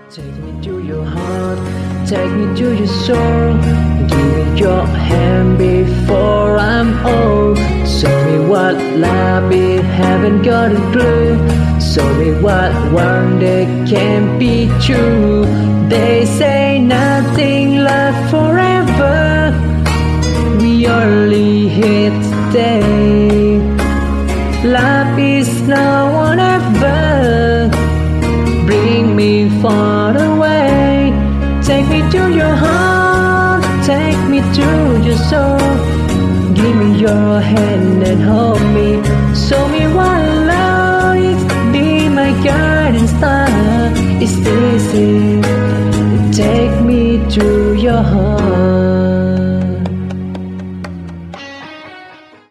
Take me to your heart, take me to your soul. Give me your hand before I'm old. Show me what love is, haven't got a clue. Show me what one day can be true. They say nothing lasts forever. We only here today. Love is now or never. Bring me far away. Take me to your heart, take me to your soul. Give me your hand and hold me. Show me what love is, be my guiding star. It's easy. Take me to your heart.